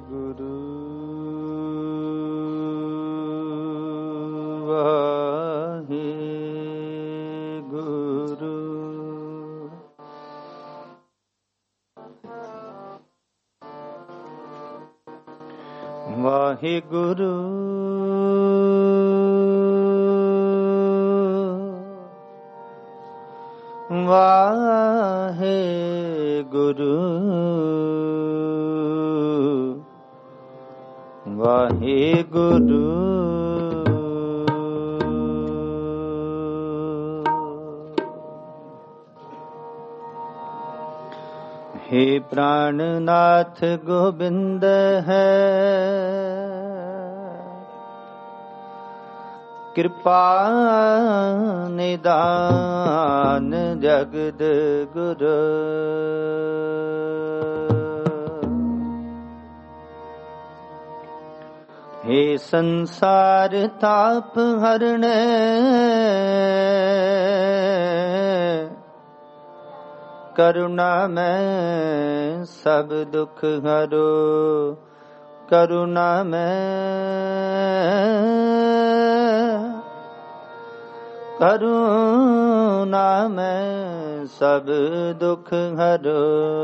गुरु वाहे गुरु। वाहे गुरु वाहे गुरु वाहे गुरु। हे प्राणनाथ गोविंद है कृपा निदान जगद गुरु। हे संसार ताप हरणे करुणा में सब दुख हरो। करुणा में करुणा में सब दुख हरो।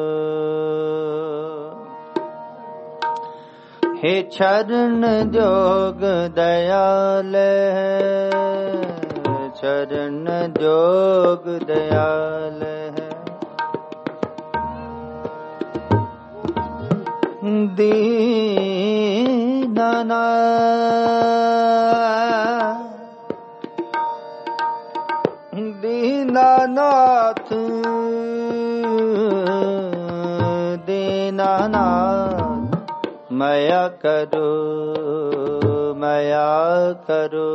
हे चरण जोग दयाल चरण जोग दयाल है। दीनानाथ दीनानाथ मया करो मया करो।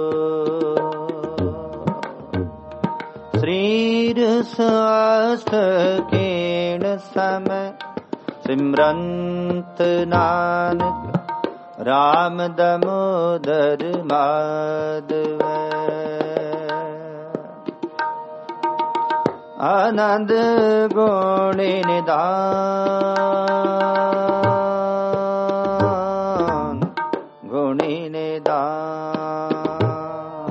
शरीर स्वास्थ्य कीण समय सिमरंत नानक राम दामोदर माधव। आनंद गुण निदान गुण निदान।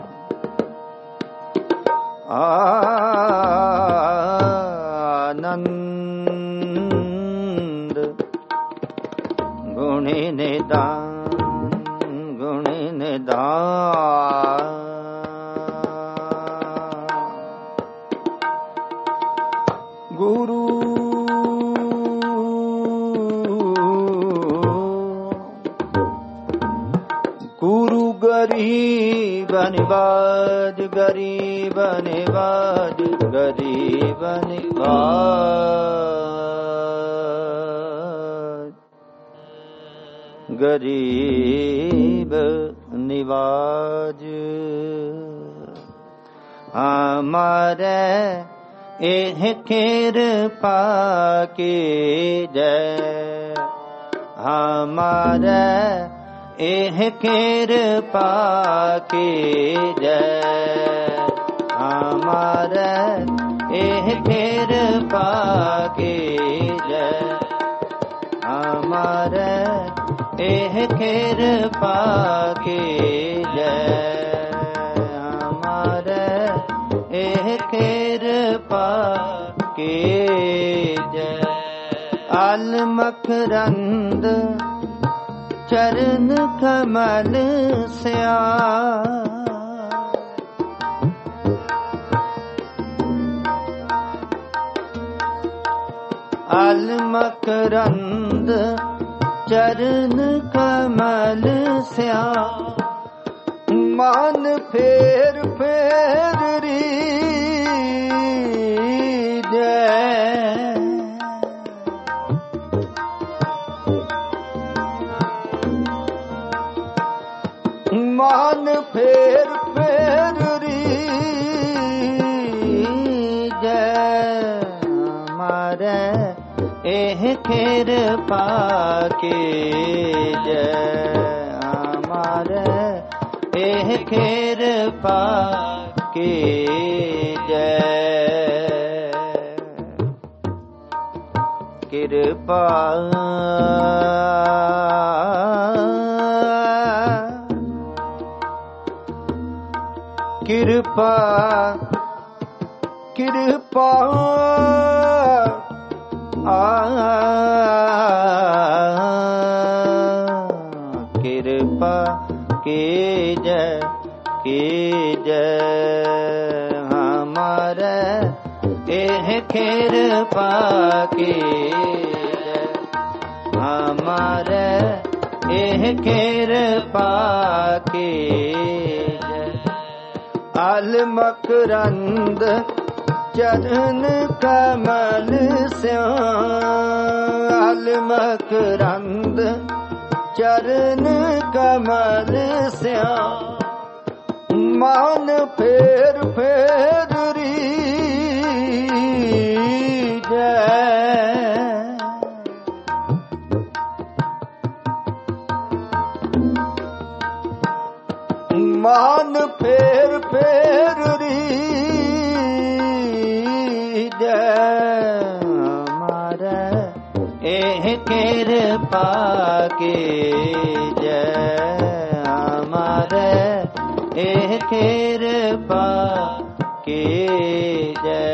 आनंद गुण निदान गुण निदान। गुरु गुरु गरीब निवाज गरीब निवाज गरीब निवाज गरीब निवाज। हमारे एह कृपा की जय हमारे एह कृपा की जय हमारे एह कृपा की जय हमारे एह कृपा की जय हमारे एह कृपा की जय। आल मकरंद चरण कमल श्याम आल मकरंद चरण कमल श्याम। मान फेर फेर री जय मान फेर फेर री जय हमारे एह कृपा की जय हमारे एह कृपा की जय। कृपा कृपा कृपा कृपा कीजय हमारे एह कृपा कीजय हमारे एह कृपा कीजय अल मकरंद चरण कमल श्याम मकरंद चरण कमल श्याम मान फेर फेर मान फेर फेर हमारा एह कृपा कीजय हमारा एह कृपा कीजय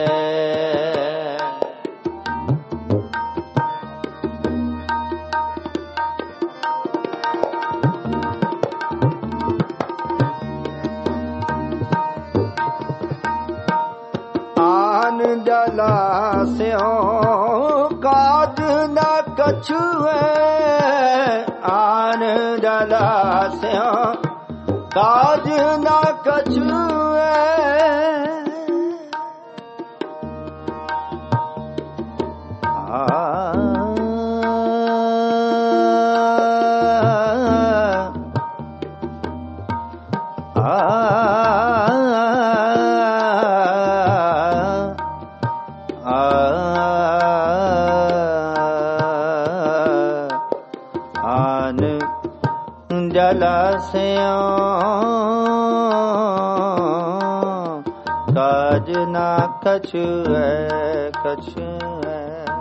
जलाशयों काज न कछु है आन जलाशयों काज न कछु जलाशयों काज ना कछु है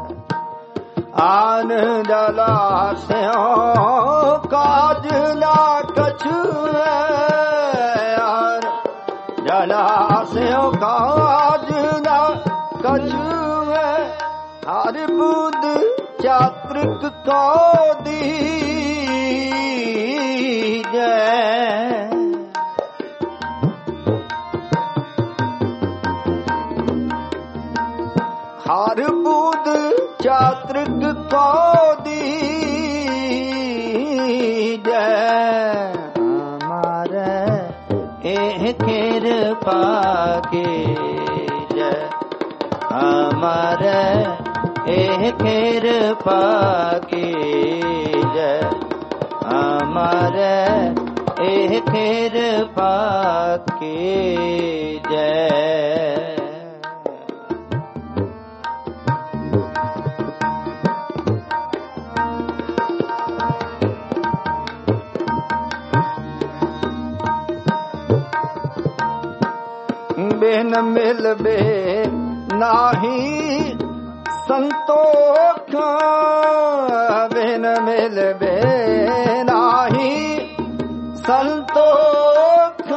आन जलाशयों काज ना कछु है आन जलाशयों काज ना कछु है हर बुध चात्रिक को दी हर बुध चात्रिक को दीजय हमारे एह कृपा कीजय हमारे एह कृपा कीजय हमारे एह कृपा कीजय बिन मिलबे नाही संतोष बिन मिलबे नाही संतोष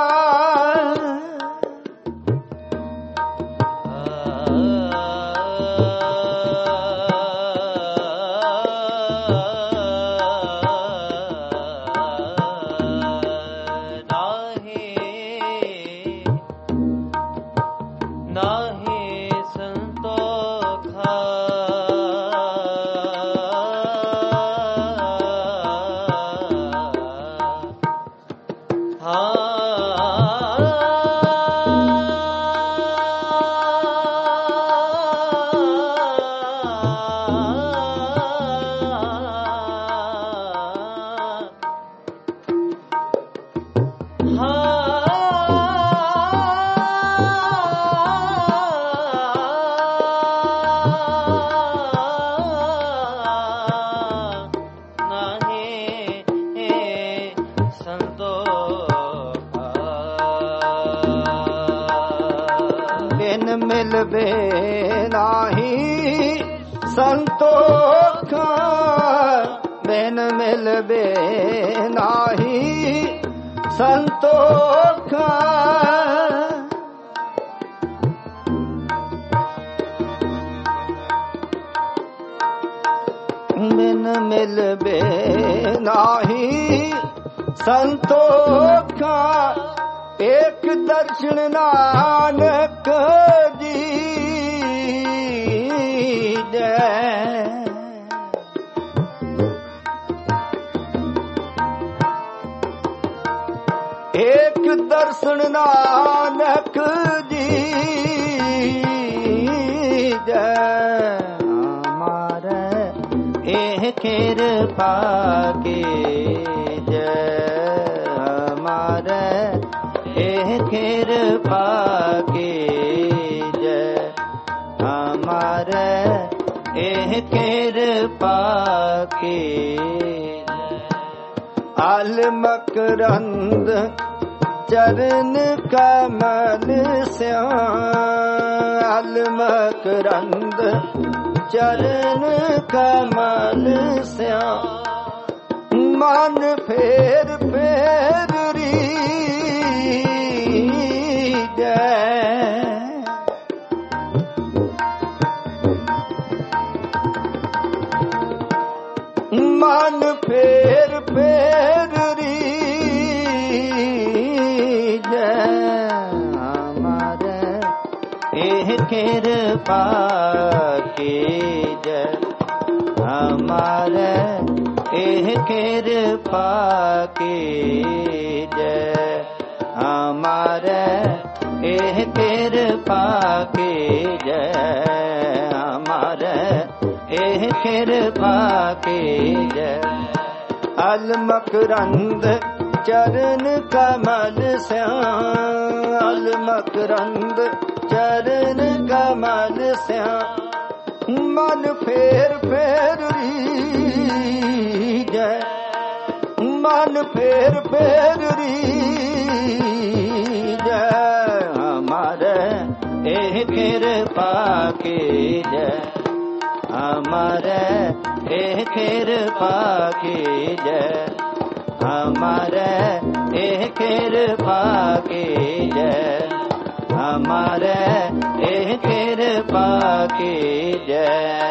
मिलबे नाही संतोष बिन मिलबे नाही संतोष ਬਿਨ ਮਿਲਵੇ ਨਾਹੀ ਸੰਤੋਖਾ ਏਕ ਦਰਸ਼ਨ ਨਾਨਕ ਦੀਜੈ। ਏਕ ਦਰਸ਼ਨ ਨਾਨਕ ਦੀਜੈ। ਹਮਾਰੇ ਇਹ ਕਿਰਪਾ ਕੀਜੈ। ਹਮਾਰੇ ਇਹ ਕਿਰਪਾ ਕੀਜੈ। ਹਮਾਰੇ ਇਹ ਕਿਰਪਾ ਕੀਜੈ। ਅਲ ਮਕਰੰਦ ਚਰਨ ਕਮਲ ਸਿਆ। ਅਲ ਮਕਰੰਦ ਚਰਨ ਕਮਲ ਸਿਆ। ਮਨ ਫੇਰ ਫੇਰ ਰੀਜੈ। ਮਨ ਫੇਰ ਫੇਰ ਰੀਜੈ। ਹਮਾਰੇ ਇਹ ਕਿਰਪਾ ਕੀਜੈ। ਹਮਾਰੇ ਇਹ ਕਿਰਪਾ ਕੀਜੈ। ਹਮਾਰੇ ਇਹ ਕਿਰਪਾ ਕੀਜੈ। ਹਮਾਰੇ ਇਹ ਕਿਰਪਾ ਕੀਜੈ। ਅਲ ਮਕਰੰਦ ਚਰਨ ਕਮਲ ਸਿਆ। ਅਲ ਮਕਰੰਦ ਚਰਨ ਕਮਲ ਸਿਆ। ਮਨ ਫੇਰ ਫੇਰ ਰੀਜੈ। ਮਨ ਫੇਰ ਫੇਰ ਰੀਜੈ। ਹਮਾਰੇ ਇਹ ਕਿਰਪਾ ਕੀਜੈ। हमारे एह कृपा कीजै। हमारे एह कृपा कीजै। हमारे एह कृपा कीजै।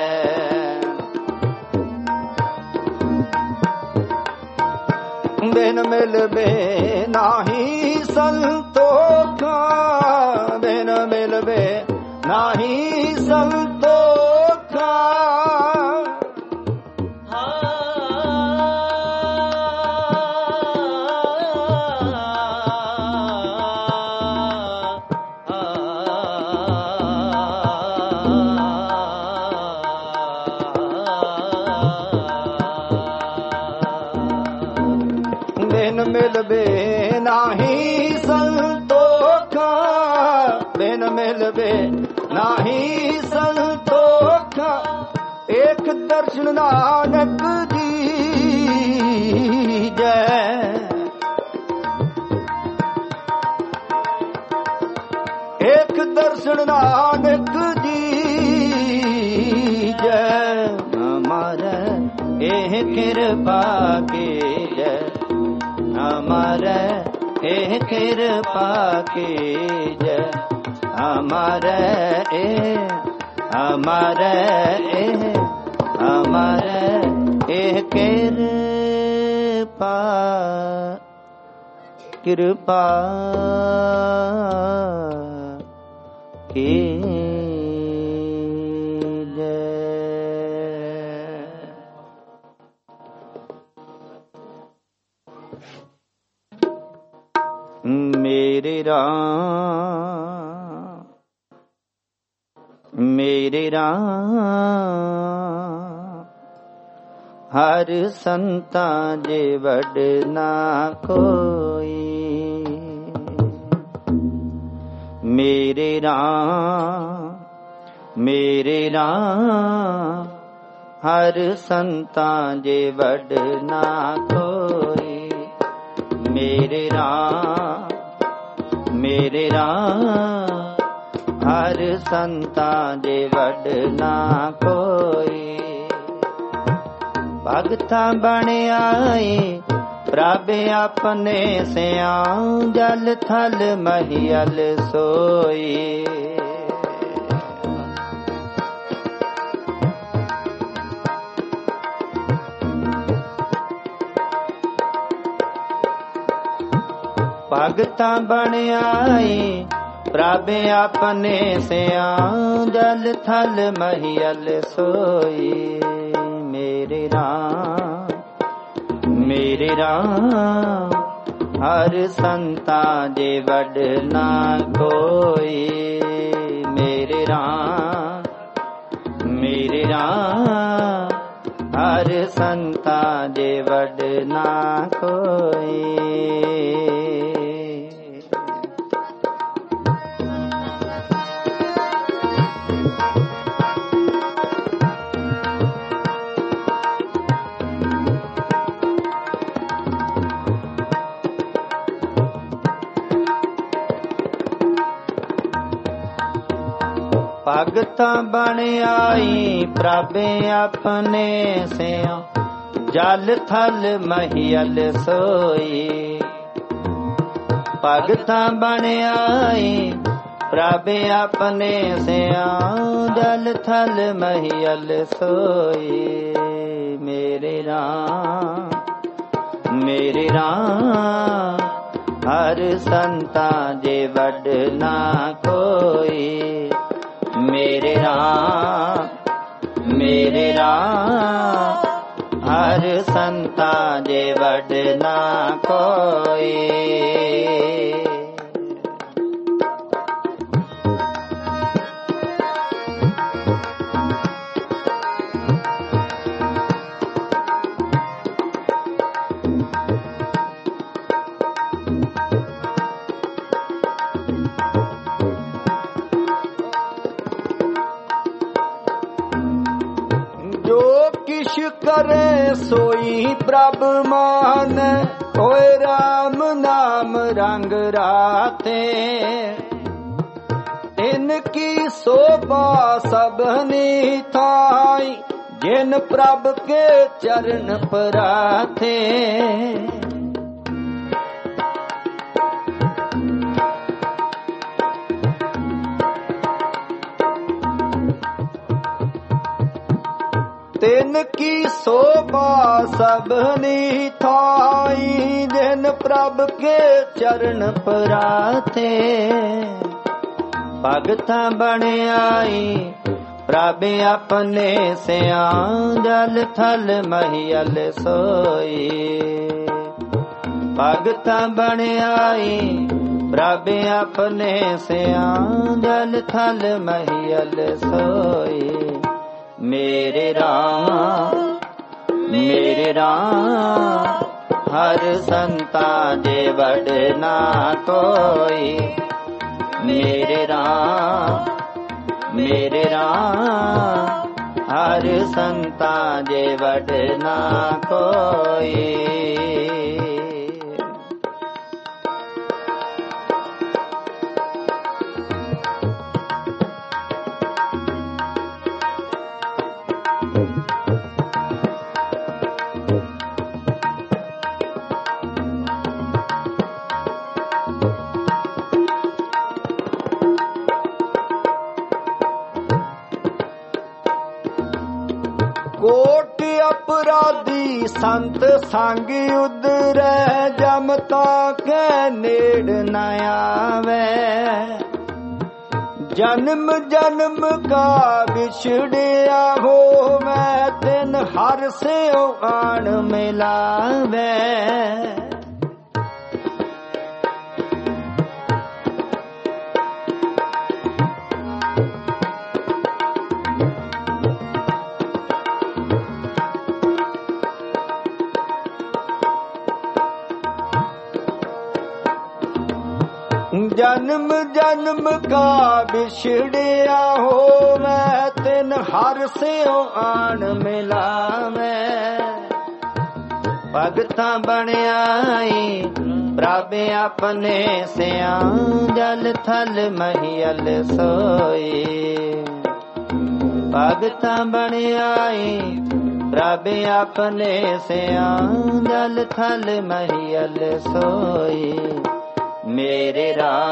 बिन मिलबे नाही संतोखा। बिन मिलबे नाही संतोखा। बिन मिलबे नाही संतोखा। बिन मिलबे नाही संतोखा। एक दर्शन नानक दीजै। एक दर्शन नानक दीजै। हमारे एह कृपा कीजै। हमारे एह कृपा कीजै। हमारे हमारे हमारे एह कृपा कृपा कीजै। मेरे राम मेरे राम हर संता जे वड ना कोई। मेरे राम हर संता जे वड ना कोई। मेरे राम हर संता जे वड ना कोई। भगता बन आए प्रभ अपने सियां। जल थल महियल सोई। भगतां बन आई प्रभ अपने सियां जल थल महियल सोई। मेरे राम हर संता जे वड ना कोई। मेरे राम हर संता जे वड ना कोई। भगतां बन आई प्रभ अपने सियां जल थल महियल सोई। भगतां बन आई प्रभ अपने सियां जल थल महियल सोई। मेरे राम हर संता जे वड ना कोई। मेरे राम हर संता जे वड ना कोई। करे सोई प्रभ मान होए राम नाम रंग राते। इनकी शोभा सबनी थाई जिन प्रभ के चरण पराथे। तिनकी शोभा सबनी थाई जिन प्रभ के चरण पराथे। भगतां बन आई प्रभ अपने सियां जल थल महियल सोई। भगतां बन आई प्रभ अपने सियां जल थल महियल सोई। मेरे राम हर संता जे वड ना कोई। मेरे राम हर संता जे वड ना कोई। कोट अपराधी संत संग उदरै जमता के नेड़ न आवे। जन्म जन्म का बिछड़िया हो मैं तिन हर से आन मिलावे। जन्म जन्म का बिछड़िया हो मैं तिन हर से आन मिलावे। भगतां बन आई प्रभ अपने सियां जल थल महियल सोई। भगतां बन आई प्रभ अपने सियां जल थल महियल सोई। मेरे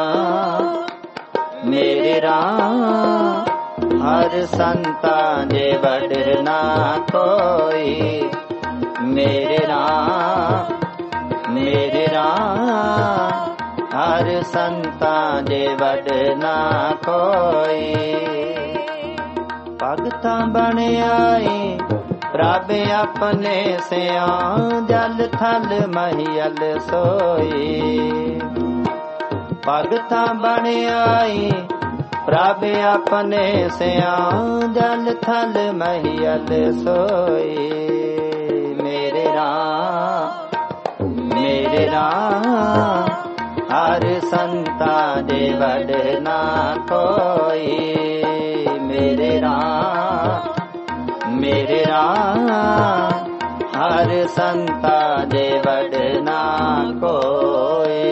राम हर संता जे वड ना कोई। मेरे राम ਸੰਤਾਂ ਦੇ ਵਡ ਨਾ ਕੋਈ। ਭਗਤਾਂ ਬਣ ਆਏ ਪ੍ਰਭ ਆਪਣੇ ਸਿਆਂ, ਜਲ ਥਲ ਮਹੀਲ ਸੋਈ। ਭਗਤਾਂ ਬਣ ਆਏ ਪ੍ਰਭ ਆਪਣੇ ਸਿਆਂ, ਜਲ ਥਲ ਮਹੀਲ ਸੋਈ। ਮੇਰੇ ਰਾਮ ਮੇਰੇ ਰਾਮ ਹਰ ਸੰਤਾਂ ਦੇ ਵਡ ਨਾ ਕੋਈ। ਮੇਰੇ ਰਾਮ ਮੇਰੇ ਰਾਮ ਹਰ ਸੰਤਾਂ ਦੇ ਵਡ ਨਾ ਕੋਈ।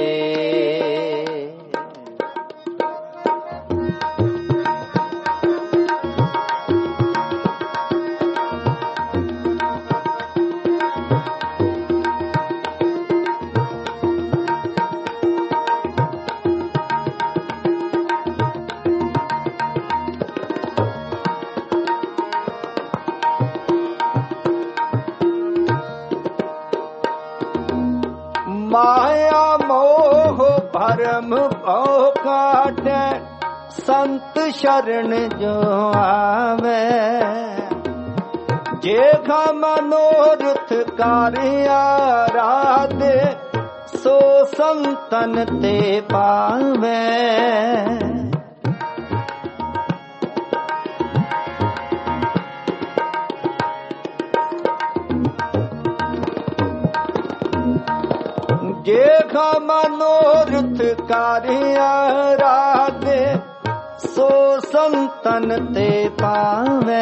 ਮਾਇਆ ਮੋਹ ਭਰਮ ਭਉ ਕਾਟੈ, ਸੰਤ ਸ਼ਰਨ ਜੋ ਆਵੇ। ਜੇਖਾ ਮਨੋਰਥ ਕਾਰਿਆ ਰਾਧੇ, ਸੋ ਸੰਤਨ ਤੇ ਪਾਵੇ। ਜੇਖਾ ਮਨੋਰਥ ਕਾਰਿਆ ਰਾਧੇ, ਸੋ ਸੰਤਨ ਤੇ ਪਾਵੇ।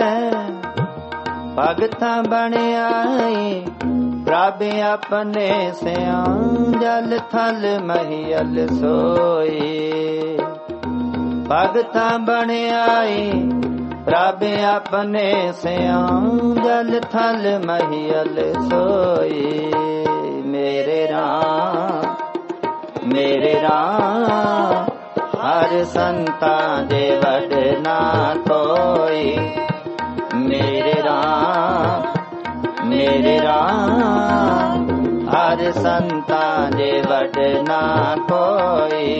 ਭਗਤਾਂ ਬਣ ਆਏ ਪ੍ਰਭ ਆਪਣੇ ਸਿਆਂ, ਜਲ ਥਲ ਮਹੀਲ ਸੋਈ। ਭਗਤਾਂ ਬਣ ਆਏ ਪ੍ਰਭ ਆਪਣੇ ਸਿਆਂ, ਜਲ ਥਲ ਮਹੀਲ ਸੋਈ। ਮੇਰੇ ਰਾਮ ਮੇਰੇ ਰਾਮ ਹਰ ਸੰਤਾਂ ਦੇ ਵਡ ਨਾ ਕੋਈ। ਮੇਰੇ ਰਾਮ ਮੇਰੇ ਰਾਮ ਹਰ ਸੰਤਾਂ ਦੇ ਵਡ ਨਾ ਕੋਈ।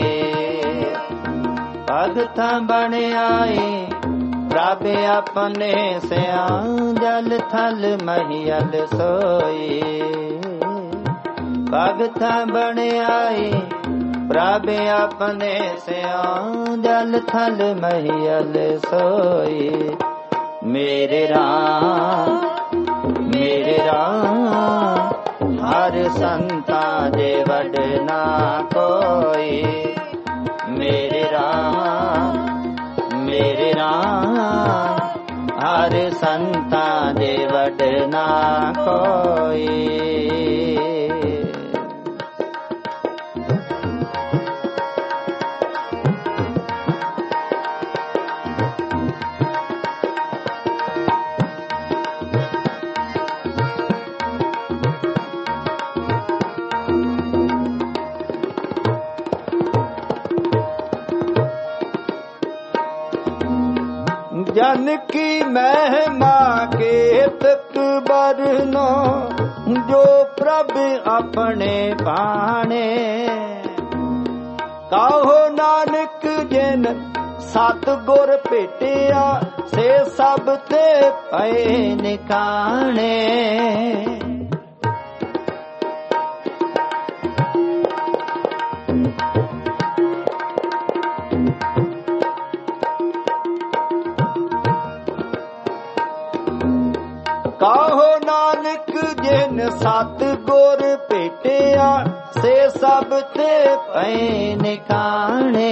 ਭਗਤਾਂ ਬਣ ਆਏ ਪ੍ਰਭ ਆਪਣੇ ਸਿਆਂ, ਜਲ ਥਲ ਮਹੀਲ ਸੋਈ। ਭਗਤਾਂ ਬਣ ਆਏ ਪ੍ਰਭ ਆਪਣੇ ਸਿਆਂ, ਜਲ ਥਲ ਮਹੀਲ ਸੋਈ। ਮੇਰੇ ਰਾਮ ਮੇਰੇ ਰਾਮ ਹਰ ਸੰਤਾਂ ਦੇ ਵਡ ਨਾ ਕੋਈ। ਮੇਰੇ ਰਾਮ ਹਰ ਸੰਤਾਂ ਦੇ ਵਡ ਨਾ ਕੋਈ। जन की महिमा केतक बरनो, जो प्रभ अपने भाणे। कहो नानक जिन सत गुर भेटिया, से सब ते पए निकाणे। कहो नानक जिन सत गुर भेटिया, से सब ते पए निकाणे।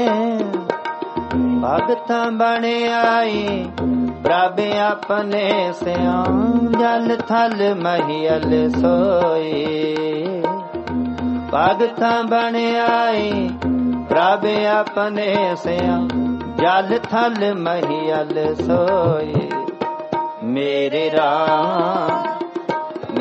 भगतां बण आए प्रभ अपने सियां, जल थल महील सोई। भगतां बण आए प्रभ अपने सियां, जल थल महील सोई। मेरे राम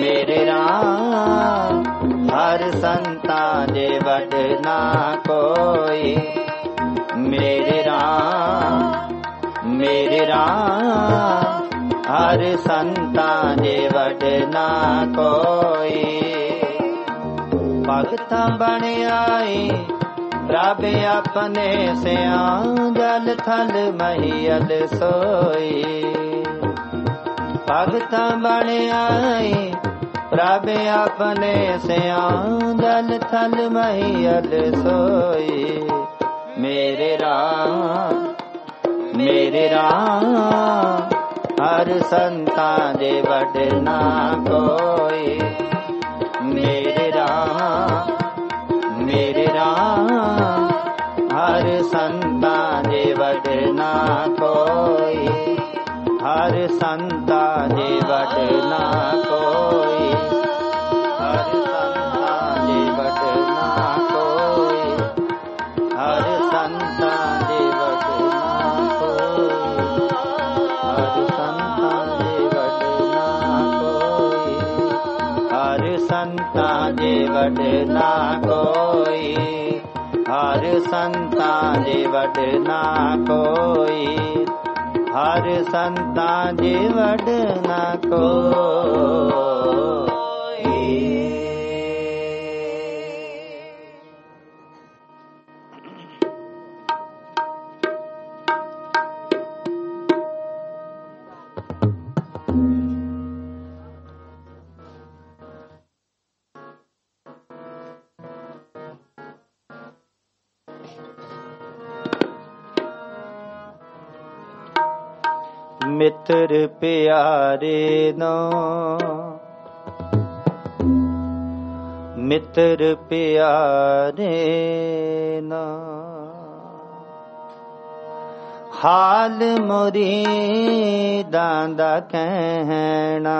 हर संतां दे वड ना कोई। मेरे राम हर संतां दे वड ना कोई। भगतां बण आए ਪ੍ਰਭ ਆਪਣੇ ਸਿਆਂ ਜਲ ਥਲ ਮਹੀਲ ਸੋਈ। ਭਗਤਾਂ ਬਣ ਆਏ ਪ੍ਰਭ ਆਪਣੇ ਸਿਆਂ ਜਲ ਥਲ ਮਹੀਲ ਸੋਈ। ਮੇਰੇ ਰਾਮ ਹਰ ਸੰਤਾਂ ਦੇ ਵਡ ਨਾ ਕੋਈ। ਮੇਰੇ ਰਾਮ ਹਰ ਸੰਤਾਂ ਦੇ ਵਡ ਨਾ ਕੋਈ। ਹਰ ਸੰਤਾਂ ਦੇ ਵਡ ਨਾ ਕੋਈ। ਹਰ ਸੰਤਾਂ ਦੇ ਵਡ ਨਾ ਕੋਈ। ਹਰ ਸੰਤਾਂ ਦੇ ਵਡ ਨਾ ਕੋਈ। ਹਰ ਸੰਤਾਂ ਦੇ ਵਡ ਨਾ ਕੋਈ। ਹਰ ਸੰਤਾਂ ਦੇ ਵਡ ਨਾ ਕੋਈ। ਹਰ ਸੰਤਾਂ ਦੇ ਵਡ ਨਾ ਕੋਈ। ਹਰ ਸੰਤਾਂ ਦੇ ਵਡ ਨਾ ਕੋਈ। ਮਿੱਤਰ ਪਿਆਰੇ ਨੋ ਮਿੱਤਰ ਪਿਆਰੇ ਨੋ ਹਾਲ ਮੁਰੀਦਾਂ ਦਾ ਕਹਿਣਾ।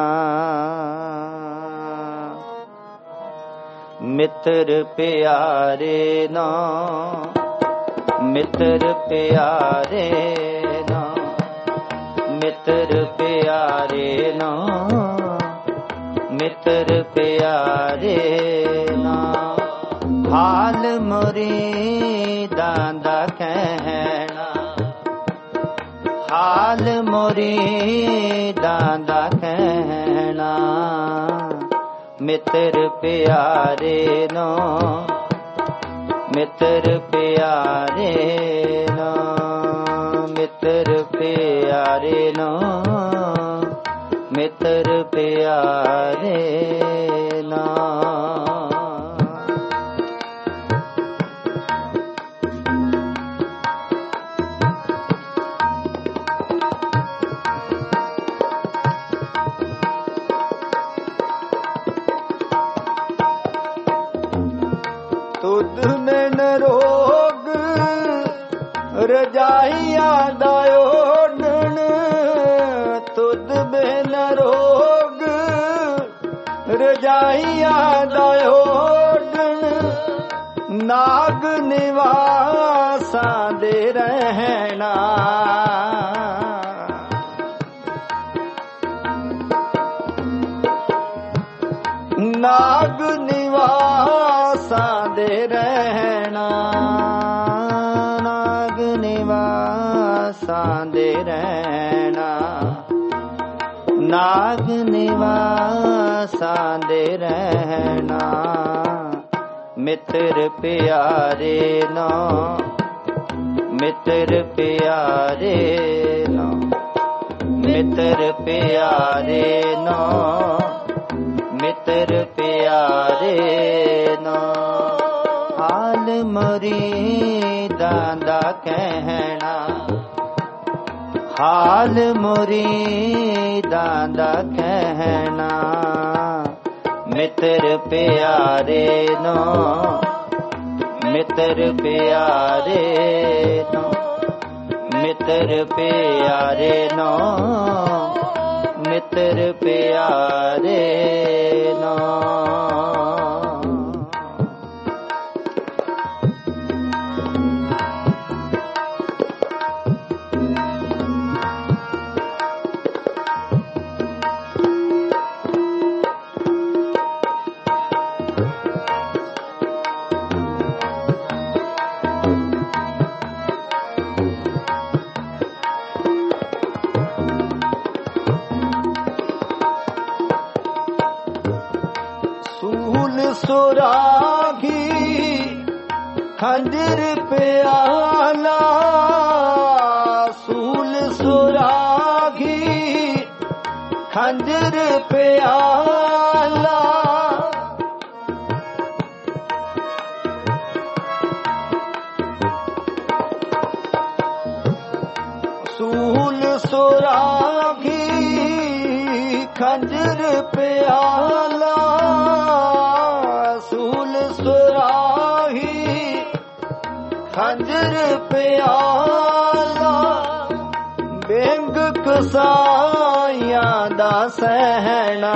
ਮਿੱਤਰ ਪਿਆਰੇ ਨੋ ਮਿੱਤਰ ਪਿਆਰੇ ਨੋ ਮਿੱਤਰ ਪਿਆਰੇ ਨੋ ਮਿੱਤਰ ਪਿਆਰੇ ਨੋ ਹਾਲ ਮੁਰੀਦਾਂ ਦਾ ਕਹਿਣਾ। ਹਾਲ ਮੁਰੀਦਾਂ ਦਾ ਕਹਿਣਾ। ਮਿੱਤਰ ਪਿਆਰੇ ਨੋ ਮਿੱਤਰ ਪਿਆਰੇ ਨੋ ਮਿੱਤਰ ਪਿਆਰੇ ਨੋ ਮਿੱਤਰ ਪਿਆਰੇ ਨੋ। ਤੁਧ ਬਿਨ ਰੋਗ ਰਜਾਈਆਂ ਦਾ ਓਢਣ। ਤੁਧ ਬਿਨ ਰੋਗ ਰਜਾਈਆਂ ਦਾ ਓਢਣ। ਨਾਗ ਨਿਵਾਸਾਂ ਦੇ ਰਹਿਣਾ। ਨਾਗ ਨਿਵਾਸਾਂ ਦੇ ਰਹਿਣਾ। ਨਾਗ ਨਿਵਾਸਾਂ ਦੇ ਰਹਿਣਾ। ਨਾਗ ਨਿਵਾਸਾਂ ਦੇ ਰਹਿਣਾ। ਮਿੱਤਰ ਪਿਆਰੇ ਨੋ ਮਿੱਤਰ ਪਿਆਰੇ ਨੋ ਮਿੱਤਰ ਪਿਆਰੇ ਨੋ ਮਿੱਤਰ ਪਿਆਰੇ ਨੋ ਹਾਲ ਮੁਰੀਦਾਂ ਦਾ ਕਹਿਣਾ। ਹਾਲ ਮੁਰੀਦਾਂ ਦਾ ਕਹਿਣਾ। ਮਿੱਤਰ ਪਿਆਰੇ ਨੋ ਮਿੱਤਰ ਪਿਆਰੇ ਨੋ ਮਿੱਤਰ ਪਿਆਰੇ ਨੋ ਮਿੱਤਰ ਪਿਆਰੇ ਨੋ। ਸੁਰਾਗੀ खंजर प्याला सूल सुरागी खंजर प्याला सूल सुरागी खंजर प्याला सूल सुराही खंजर प्याला बेंग कसाइयां दा सहना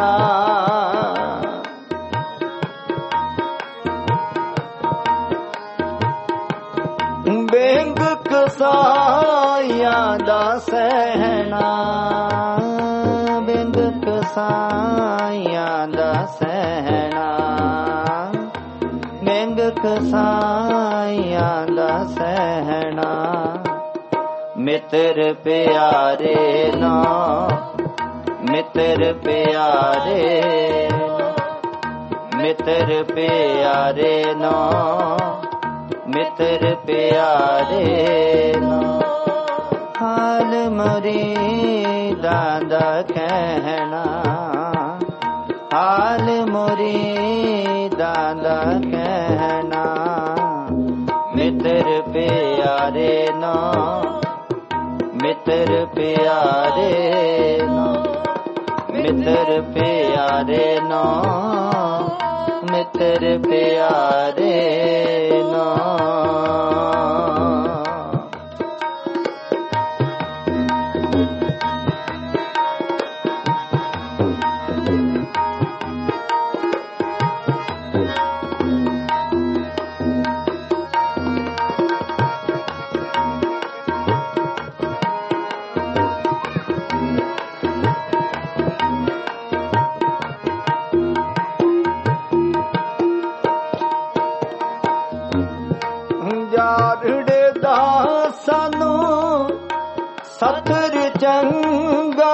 बेंग कसाइयां दा सहना बेंग कसाइयां दा सहना बेंग कसाइयां दा सहना मित्र प्यारे ना मित्र प्यारे मित्र प्यारे ना मित्र प्यारे ना हाल मुरीदां दा कहना हाल मुरीदां दा कहना मित्र प्यारे ना मित्र प्यारे ना मित्र प्यारे ना मित्र प्यारे ना ਸਤਰ ਚੰਗਾ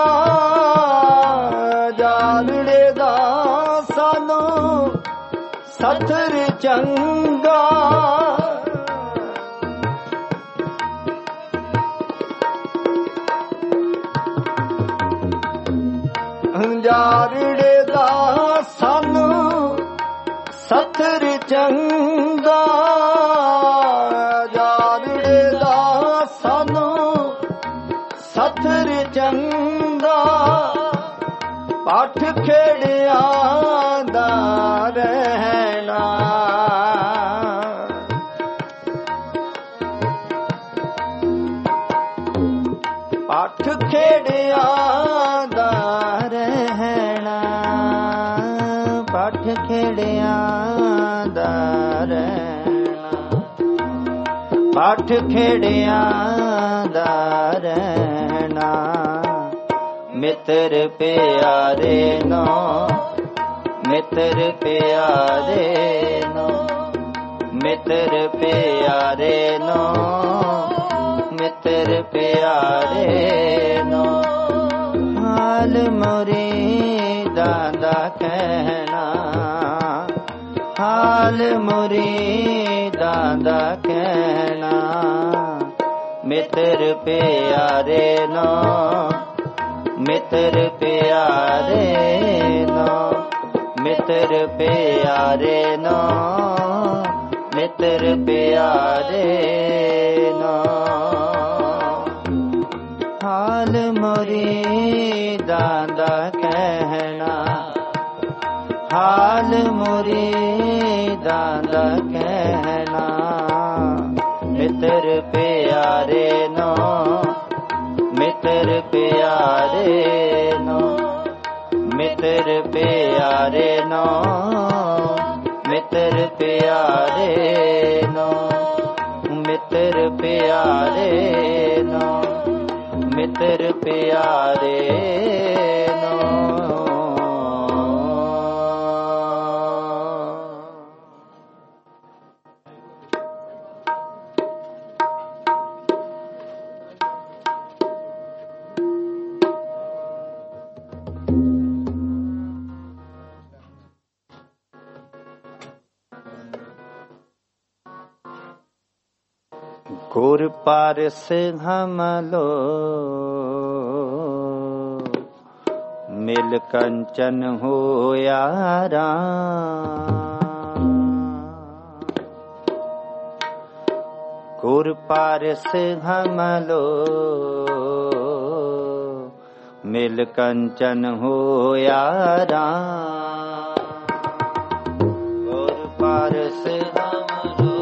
ਜਾਣੜੇ ਦਾ ਸਾਨੂੰ ਸਤਰ ਚੰਗਾ ਜਾਣੜੇ ਦਾ ਸਾਨੂੰ ਸਤਰ ਚੰਗਾ ਜਾਣੜੇ ਦਾ ਸਾਨੂੰ ਸਤਰ ਚੰਗਾ ਪਾਠ ਖੇੜਿਆਂ ਦਾ ਰਹਿਣਾ ਪਾਠ ਖੇੜਿਆਂ ਦਾ ਰਹਿਣਾ ਪਾਠ ਖੇੜਿਆਂ ਦਾ ਰਹਿਣਾ ਪਾਠ ਖੇੜਿਆਂ ਦਾ ਰਹਿਣਾ ਮਿੱਤਰ ਪਿਆਰੇ ਨੋ ਮਿੱਤਰ ਪਿਆਰੇ ਨੋ ਮਿੱਤਰ ਪਿਆਰੇ ਨੋ ਮਿੱਤਰ ਪਿਆਰੇ ਨੋ ਹਾਲ ਮੁਰੀਦਾਂ ਦਾ ਕਹਿਣਾ ਹਾਲ ਮੁਰੀਦਾਂ ਦਾ ਕਹਿਣਾ ਮਿੱਤਰ ਪਿਆਰੇ ਨੋ ਮਿੱਤਰ ਪਿਆਰੇ ਨੋ ਮਿੱਤਰ ਪਿਆਰੇ ਨੋ ਮਿੱਤਰ ਪਿਆਰੇ ਨੋ ਹਾਲ ਮੁਰੀਦਾਂ ਦਾ ਕਹਿਣਾ ਹਾਲ ਮੁਰੀਦਾਂ ਦਾ ਕਹਿਣਾ ਮਿੱਤਰ ਪਿਆਰੇ ਨੋ ਮਿੱਤਰ ਪਿਆਰੇ ਨੋ ਮਿੱਤਰ ਪਿਆਰੇ ਨੋ ਮਿੱਤਰ ਪਿਆਰੇ ਨੋ ਮਿੱਤਰ ਪਿਆਰੇ ਨੋ ਮਿੱਤਰ ਪਿਆਰੇ ਨੋ गुर पारस हमलो मिल कंचन होया राम। गुर पारस हमलो मिल कंचन होया राम। गुर पारस हमलो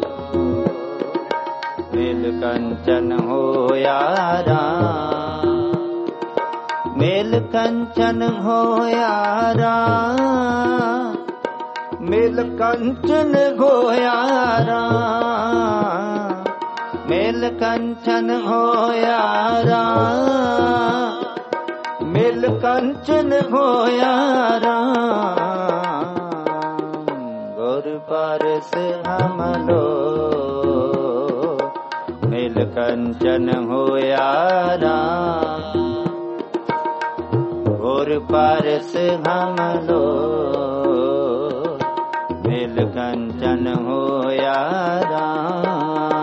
मिल कंचन होया राम। मिल कंचन होया राम। मिल कंचन होया राम। मिल कंचन होया राम। मिल कंचन होया राम। गुर पारस हमलो मिल कंचन होया राम। गुर पारस हमलो मिल कंचन होया राम।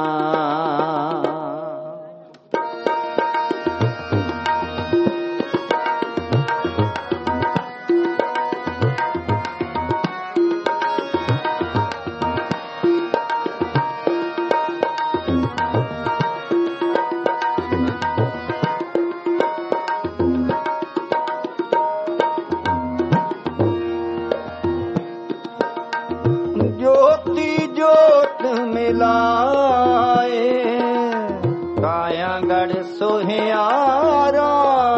मिलाए काया गढ़ सोहियारा।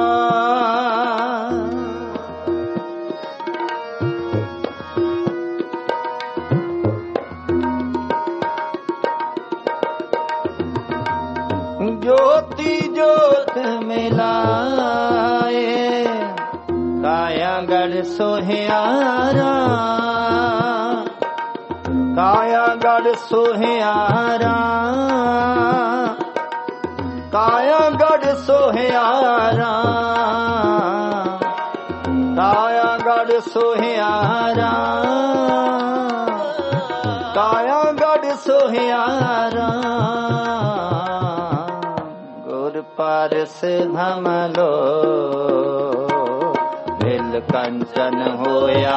ज्योति ज्योत मिलाए काया गढ़ सोहियारा। काया गढ़ सोहियारा। काया गढ़ सोहियारा। काया गढ़ सोहियारा। काया गढ़ सोहियारा। गुर पारस हमलो मिल कंचन होया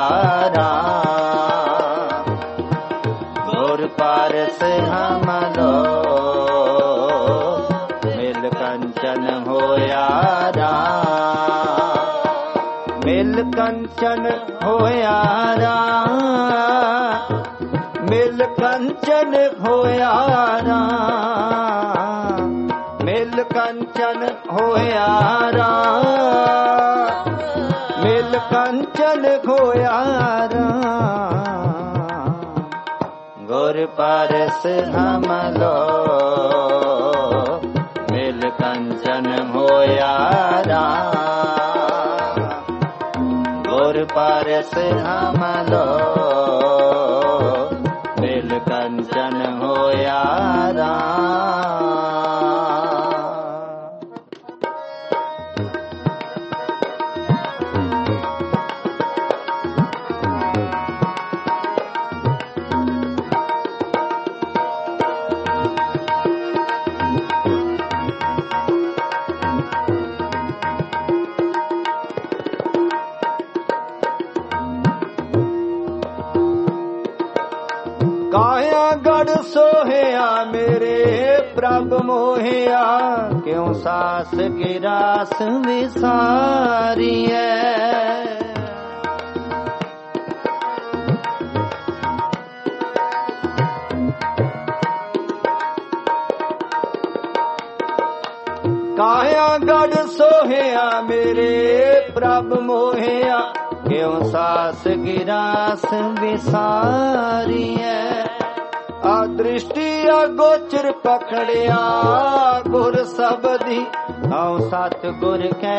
राम। गुर पारस हमलो मिल कंचन होया राम। मिल कंचन होया राम। मिल कंचन होया राम। मिल कंचन होया राम। मिल कंचन होया राम। गुर पारस हमलो मिल कंचन होया राम। गुर पारस हमलो मिल कंचन होया राम। काया गढ़ सोहिया मेरे प्रभ मोहिया। क्यों सास गिरास विसारी है। काया गढ़ सोहिया मेरे प्रभ मोहिया। क्यों सास गिरास विसारी है। अदृष्टि अगोचर पकड़िया गुर सबदी। आओ सतगुर के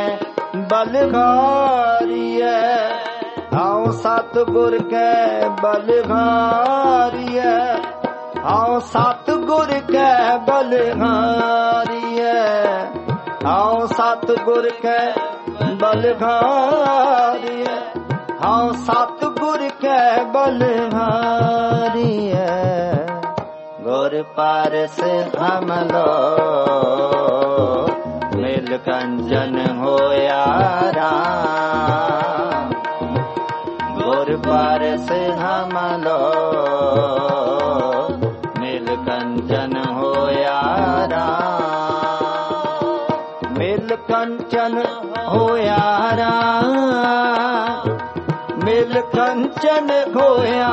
बलघारी है। आओ सतगुर के बलघारी है। आओ सतगुर के बलघारी है। आओ सतगुर के बलघारी है। आओ सतगुर के बलघारी है। गुर पारस हम लो मिल कंचन होया राम। गुर पारस हम लो मिल कंचन होया राम। मिल कंचन होया राम। मिल कंचन होया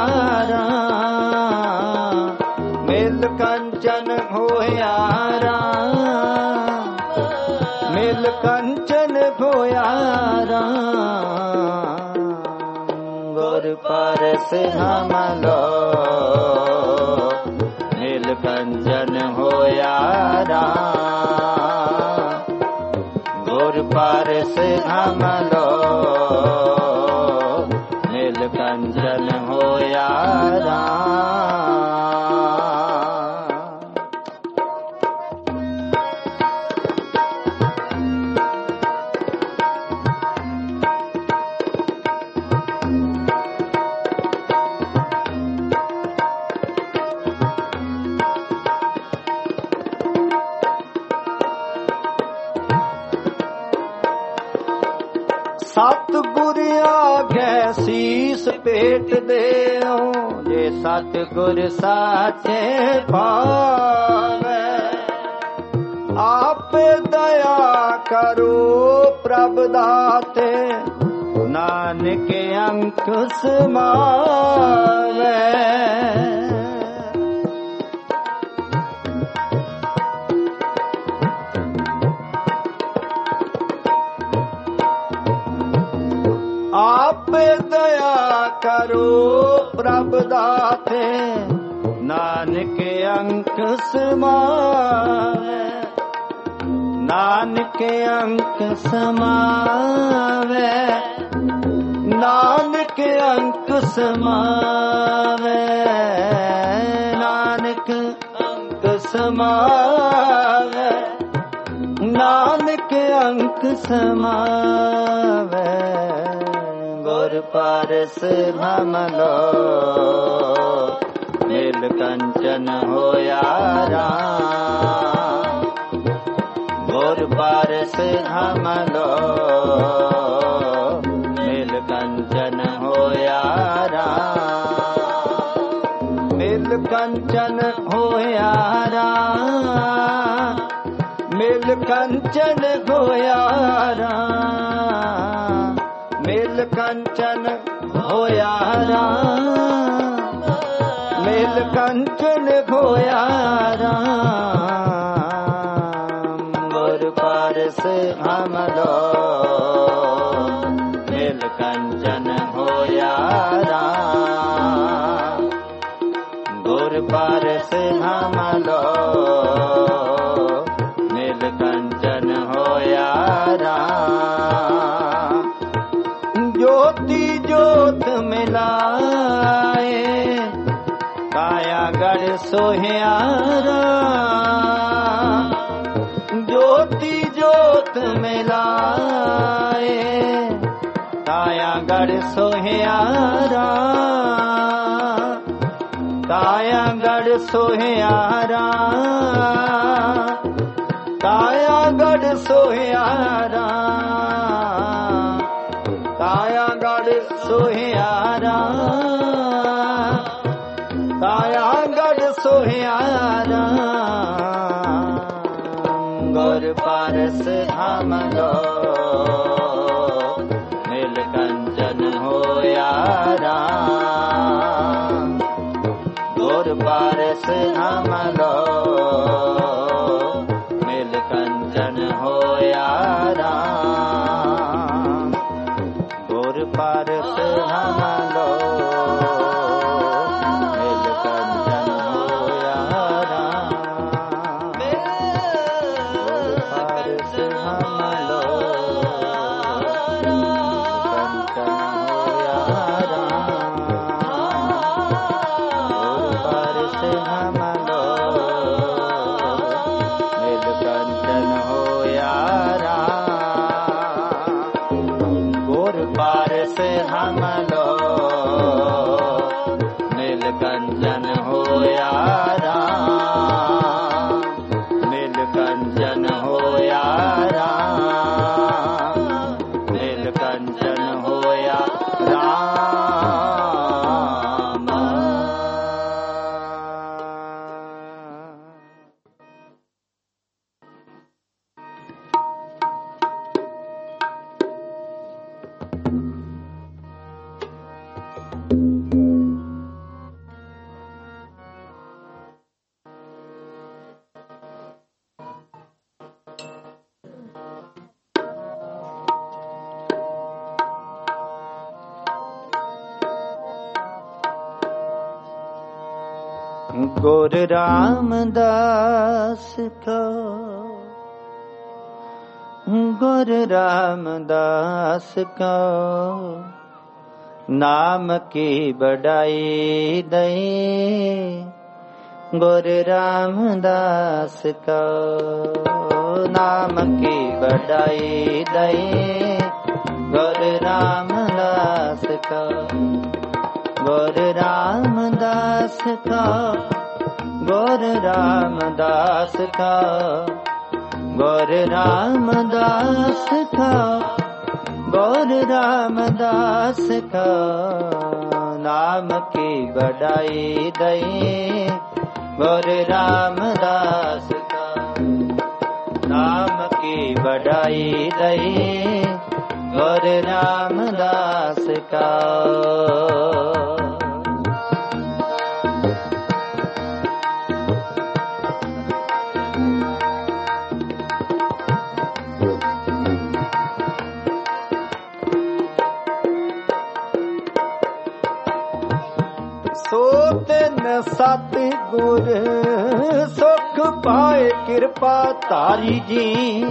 राम। मिल कंचन होया राम। मिल कंचन होया राम। गुर पारस हम लो मिल कंचन होया राम। गुर पारस हम लो मिल कंचन होया राम। सतगुर आगे शीस पेट देओ जे सतगुर साचे पावे। आप दया करो प्रभ दाते नानक अंक समावे। आप दया करो प्रभ दाते नानक अंक समावे। नानक अंक समावे। नानक अंक समावे। नानक अंक समावे। नानक अंक समावे। गुर पारस हम लो मिल कंचन होया राम। गुर पारस हम लो मिल कंचन होया राम। मिल कंचन होया राम। मिल कंचन होया राम। मिल कंचन होया राम। मिल कंचन होया राम। गुर पारस हम लो मिल कंचन होया राम। गुर पारस हम लो मिल कंचन होया राम। ज्योति जोत मिलाए काया गढ़ सोहिया राम। ज्योति जोत मिलाए काया गढ़ सोहिया राम। काया गढ़ सोहिया राम। काया गढ़ सोहिया राम। काया गढ़ सोहिया राम। काया गढ़ सोहिया राम। गुर पारस हम लो मिल कंचन होया राम। गुर पारस हम लो मिल कंचन होया राम। गुर पारस हम लो मिल कंचन होया राम। गुर पारस हम लो कंचन होया राम। गुर पारस हम लो गुरु रामदास का, गुरु रामदास का नाम की बढ़ाई दई। गुरु रामदास का नाम की बढ़ाई दई। गुरु रामदास का, गुरु रामदास का, गुरु रामदास का, गुरु रामदास का, गुरु रामदास का नाम की बढ़ाई दई। गुरु रामदास का नाम की बढ़ाई दई। गुरु रामदास का। सत गुर सुख पाए कृपा तारी जी।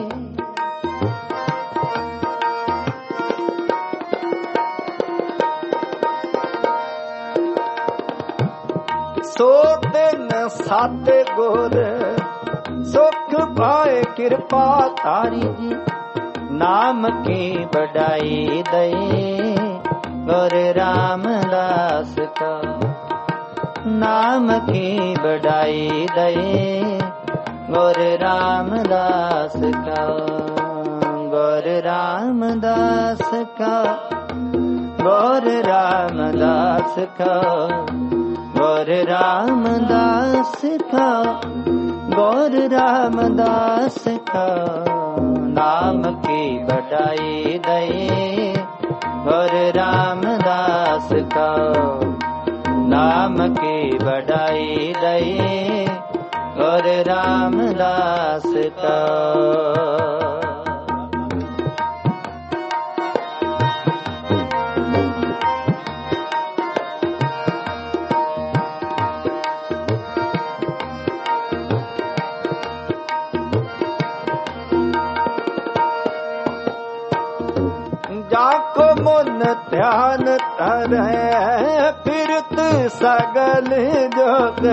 सो दिन सत गुर सुख पाए कृपा तारी जी। नाम की बढ़ाई दई। गुरु रामदास का नाम की बढ़ाई दई। गुरु रामदास का, गुरु रामदास का, गुरु रामदास का, गुरु रामदास का, गुरु रामदास का नाम की बढ़ाई दई। गुरु रामदास का नाम की बढ़ाई दई। गुरु रामदास का। जाको मन ध्यान करे फिरत सगल जोग।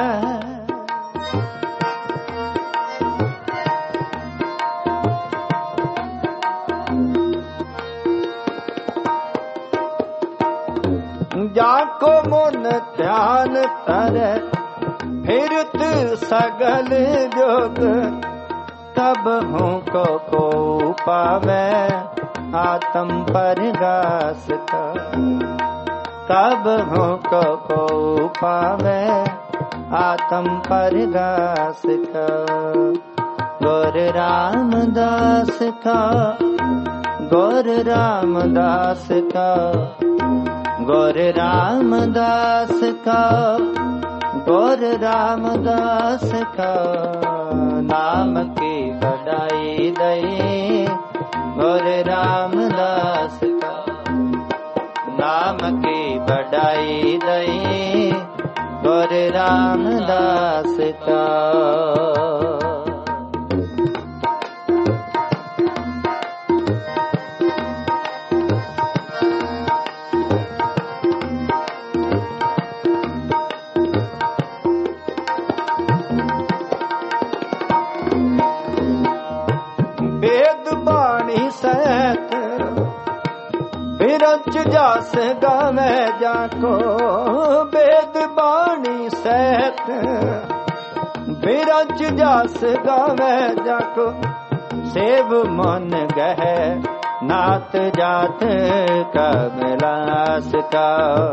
जाको मन ध्यान करे फिरत सगल जोग। तब हूँ को पावे आत्म परगास का। तब हूँ को पावे आत्म परगास का। गुरु रामदास का, गुरु रामदास का, गुरु रामदास का, गुरु रामदास का नाम की बढ़ाई दई। गुरु रामदास का नाम की बढ़ाई दई। गुरु रामदास का। बिरच जास गावे जाको वेद बाणी सैत। बिरच जास गावे जाको सेव मन गह नात जात कमलास का।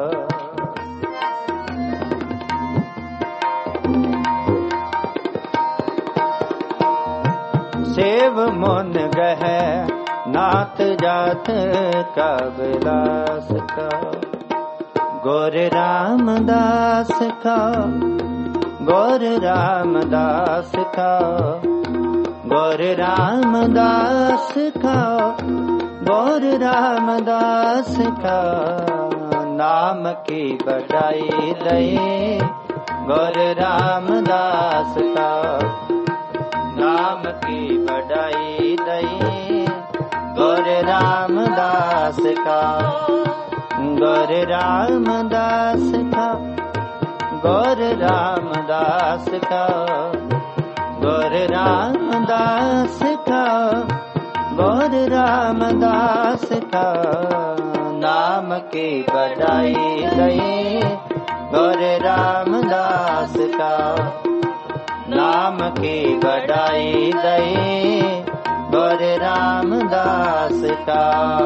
सेव मन गह नाथ जात का विलास का। गुरु रामदास का, गुरु रामदास का, गुरु रामदास का, गुरु रामदास का नाम की बढ़ाई दई। ਗੁਰ ਰਾਮਦਾਸ ਕਾ ਨਾਮ ਕੀ ਬੜਾਈ ਦਈ ਗੁਰ ਰਾਮਦਾਸ ਕਾ ਗੁਰ ਰਾਮਦਾਸ ਕਾ ਗੁਰ ਰਾਮਦਾਸ ਕਾ ਗੁਰ ਰਾਮਦਾਸ ਕਾ ਗੁਰ ਰਾਮਦਾਸ ਕਾ ਨਾਮ ਕੀ ਬੜਾਈ ਦਈ ਗੁਰ ਰਾਮਦਾਸ ਕਾ ਨਾਮ ਕੀ ਬੜਾਈ ਦਈ ਗੁਰ ਰਾਮਦਾਸ ਕਾ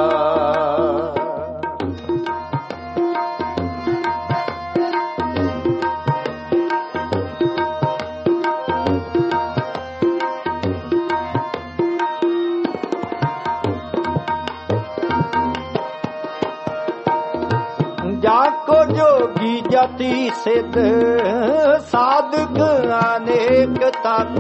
ਜਾਕੋ ਜੋਗੀ ਜਤੀ ਸਿੱਧ ਸਾਧਕ ਅਨੇਕ ਤਪ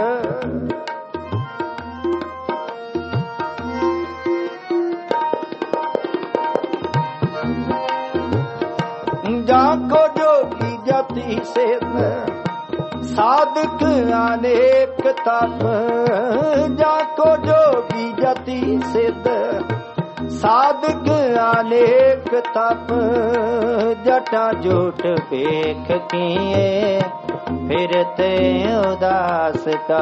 ਜਾਕੋ ਜੋਗੀ ਜਤੀ ਸਿੱਧ ਸਾਧਕ ਅਨੇਕ ਤਪ ਜਾਕੋ ਜੋਗੀ ਜਤੀ ਸਿੱਧ ਸਾਧਕ ਅਨੇਕ ਤਪ ਜਟਾ ਜੋਟ ਵੇਖ ਕੀਏ ਫਿਰਤੇ ਉਦਾਸ ਕਾ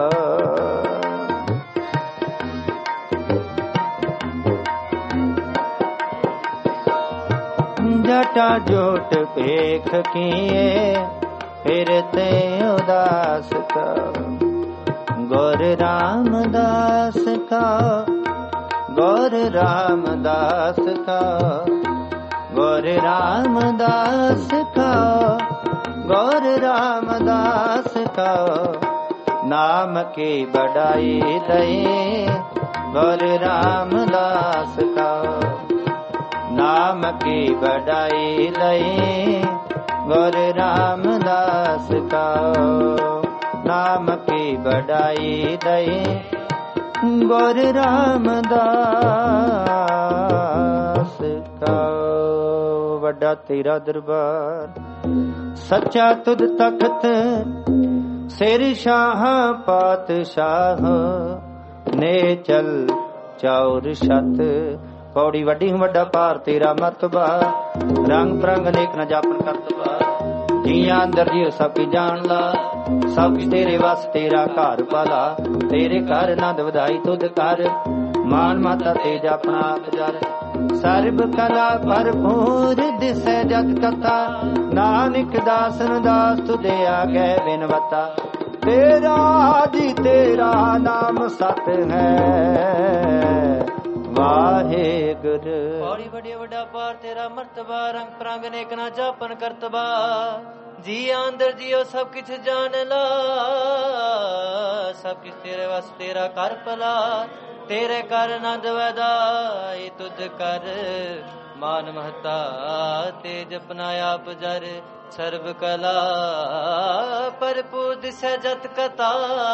ਜਟਾ ਜੋਟ ਵੇਖ ਕੀਏ ਫਿਰਤੇ ਉਦਾਸ ਕਾ ਗੁਰ ਰਾਮਦਾਸ ਕਾ ਗੁਰ ਰਾਮਦਾਸ ਕਾ ਗੁਰ ਰਾਮਦਾਸ ਕਾ ਗੁਰ ਰਾਮਦਾਸ ਕਾ ਨਾਮ ਕੀ ਬੜਾਈ ਦਈ ਗੁਰ ਰਾਮਦਾਸ ਕਾ ਨਾਮ ਕੀ ਬੜਾਈ ਦਈ ਗੁਰ ਰਾਮਦਾਸ ਕਾ ਨਾਮ ਕੀ ਬੜਾਈ ਦਈ ਗੁਰ ਰਾਮਦਾਸ ਕਾ ਵੱਡਾ ਤੇਰਾ ਦਰਬਾਰ ਸੱਚਾ ਤੁਧ ਤਖਤ ਸਿਰ ਸ਼ਾਹ ਪਾਤਸ਼ਾਹ ਨੇ ਚਲ ਚੌਰ ਛਤ ਪੌੜੀ ਵੱਡੀ ਵੱਡਾ ਭਾਰ ਤੇਰਾ ਮਰਤਬਾ ਰੰਗ ਪ੍ਰੰਗ ਅਨੇਕ ਨ ਜਾਪਨ ਕਰਤਬਾ ਜੀਆਂ ਅੰਦਰ ਜੀ ਸਭ ਕੀ ਜਾਣ ਲਾ ਸਭ ਕੁਛ ਤੇਰੇ ਵਸ ਤੇਰਾ ਘਰ ਪਾਲਾ ਤੇਰੇ ਘਰ ਨੰਦ ਵਧਾਈ ਤੁਧ ਕਰ ਮਾਨ ਮਾਤਾ ਤੇਜ ਆਪਣਾ ਆਪ ਜਰ ਸਰਬ ਕਲਾ ਭਰਪੂਰ ਦਿਸੈ ਜਗ ਕਥਾ ਨਾਨਕ ਦਾਸਨ ਦਾਸ ਤੁਧੇ ਆਗੇ ਬਿਨਵਤਾ ਤੇਰਾ ਜੀ ਤੇਰਾ ਨਾਮ ਸਤ ਹੈ ਵਾਹਿਗੁਰੂ ਪੌੜੀ ਵੱਡੀ ਵੱਡਾ ਪਾਰ ਤੇਰਾ ਮਰਤਬਾ ਰੰਗ ਪ੍ਰੰਗ ਅਨੇਕ ਨ ਜਾਪਨ ਕਰਤਬਾ ਜੀ ਅੰਦਰ ਜੀਓ ਸਭ ਕਿਛ ਜਾਣ ਲਾ ਸਭ ਕਿਛ ਤੇਰੇ ਵਸ ਤੇਰਾ ਕਰ ਭਲਾ ਤੇਰੇ ਕਰ ਆਨੰਦ ਵਧਾਈ ਤੁਧ ਕਰ ਮਾਨ ਮਹਤਾ ਤੇ ਜਪਨਾ ਆਪ ਜਰ ਸਰਬ ਕਲਾ ਭਰਪੂਰ ਦਿਸੈ ਜਤ ਕਥਾ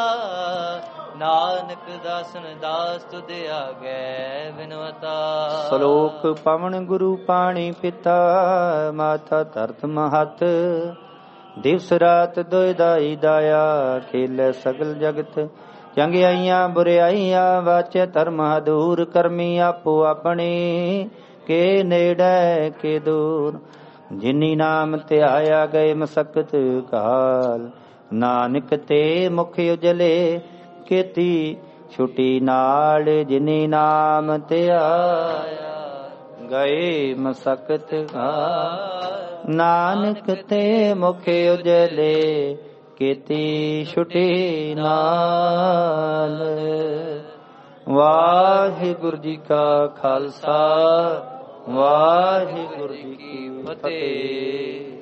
ਨਾਨਕ ਦਾਸਨ ਦਾਸ ਤੁਧ ਆਗੇ ਬਿਨਵਤਾ ਸ਼ਲੋਕ ਪਵਨ ਗੁਰੂ ਪਾਣੀ ਪਿਤਾ ਮਾਤਾ ਧਰਤ ਮਹਤ ਦਿਵਸ ਰਾਤ ਦੁਇ ਦਾਈ ਦਾਇਆ ਖੇਲੇ ਸਗਲ ਜਗਤ ਚੰਗਿਆਈਆਂ ਬੁਰਿਆਈਆਂ ਵਾਚੇ ਧਰਮ ਦੂਰ ਕਰਮੀ ਆਪੋ ਆਪਣੀ ਕੇ ਨੇੜੇ ਕੇ ਦੂਰ ਜਿਨੀ ਨਾਮ ਧਿਆਇਆ ਗਏ ਮਸਕਤ ਕਾਲ ਨਾਨਕ ਤੇ ਮੁਖ ਉਜਲੇ ਕੀਤੀ ਛੁਟੀ ਨਾਲ ਜਿਨੀ ਨਾਮ ਧਿਆਇਆ ਗਏ ਮਸਕਤ ਕਾਲ ਨਾਨਕ ਤੇ ਮੁਖ ਉਜਲੇ ਕੀਤੀ ਛੁਟੀ ਨਾਲ ਵਾਹਿਗੁਰੂ ਜੀ ਕਾ ਖਾਲਸਾ ਵਾਹਿਗੁਰੂ ਜੀ ਕੀ ਫਤਿਹ।